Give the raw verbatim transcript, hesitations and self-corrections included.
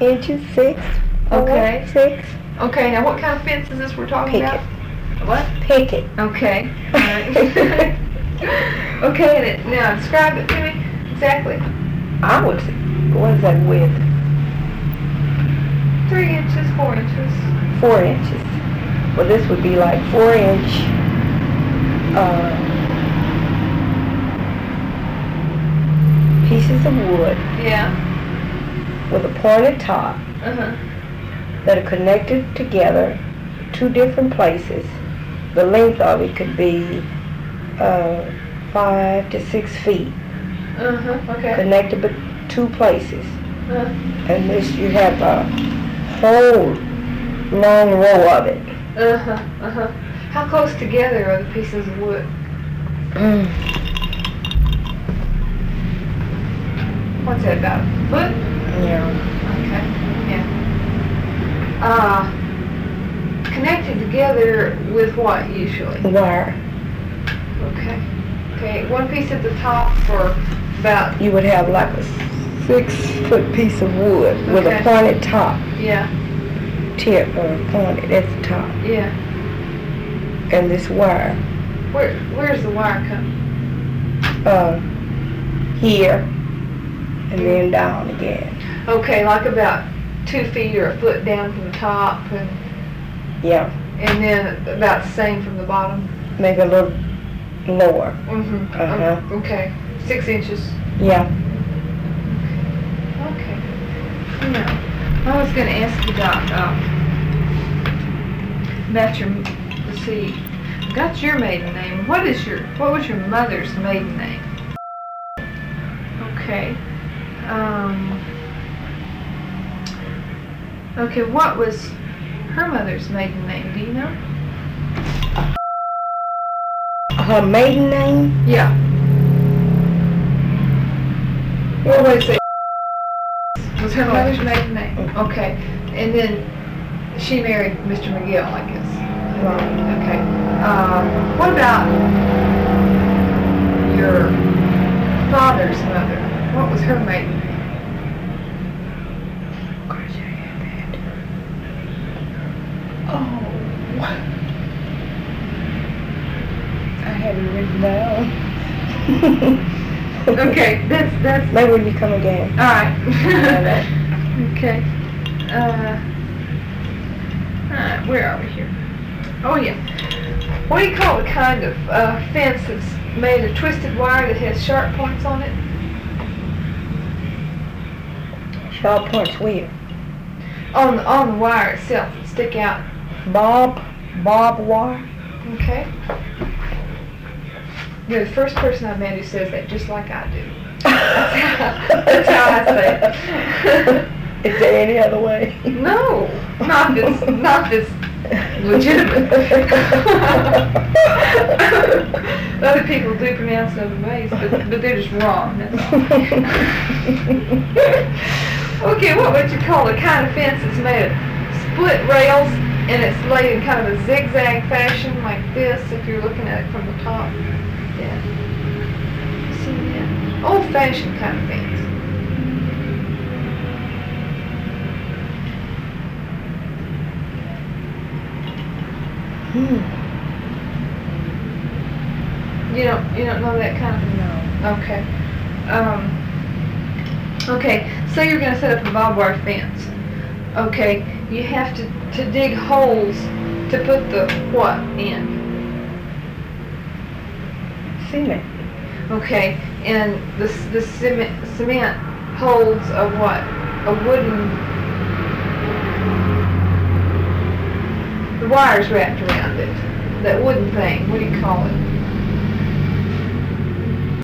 inches, six. Okay. Four, six. Okay, now what kind of fence is this we're talking Picket. about? What? Picket. Okay. All right. Okay, and it, now describe it to me exactly. I would say, what is that width? Three inches, four inches. Four inches. Well, this would be like four inch, uh, pieces of wood Yeah. with a pointed top Uh-huh. that are connected together, two different places. The length of it could be uh, five to six feet, Uh-huh. Okay. connected but two places. Uh, And this, you have a whole long row of it. uh-huh. Uh-huh. How close together are the pieces of wood? Mm. What's that, about a foot? Yeah. Okay. Yeah. Uh, connected together with what usually? Wire. Okay. Okay. One piece at the top for about, You would have like a six foot piece of wood with Okay. a pointed top, yeah, tip or pointed at the top, yeah. and this wire Where Where's the wire come? uh, here and then down again. Okay, like about two feet or a foot down from the top, and Yeah, and then about the same from the bottom. maybe a little lower. Mm-hmm. Uh-huh. Okay, six inches. Yeah. Okay. Now, I was going to ask you about um, about your. Let's see. I got your maiden name. What is your? What was your mother's maiden name? Okay. Um. Okay. What was her mother's maiden name? Do you know? Her maiden name? Yeah. What was it? Was her mother's maiden name? Okay. And then she married Mister McGill, I guess. Right. Okay. Um, what about your father's mother? What was her maiden name? Of course I had that. Oh. I had it written down. Okay, that's that's. Maybe when you come again. All right. Alright. Okay. Uh. All right. Where are we here? Oh yeah. What do you call the kind of uh, fence that's made of twisted wire that has sharp points on it? Sharp points where? On the, on the wire itself, that stick out. Bob, Bob wire. Okay. You're the first person I've met who says that just like I do. That's how I say it. Is there any other way? No, not this, not this legitimate. Other people do pronounce it other ways, but, but they're just wrong. That's all. Okay, what would you call the kind of fence that's made of split rails and it's laid in kind of a zigzag fashion like this if you're looking at it from the top? Yeah. See that? Old-fashioned kind of fence. Hmm. You don't you don't know that kind of No. Okay. Um Okay, say you're gonna set up a barbed wire fence. Okay, you have to, to dig holes to put the what in? Cement. Okay, and the c- the cement cement holds a what? A wooden. The wire's wrapped around it. That wooden thing. What do you call it?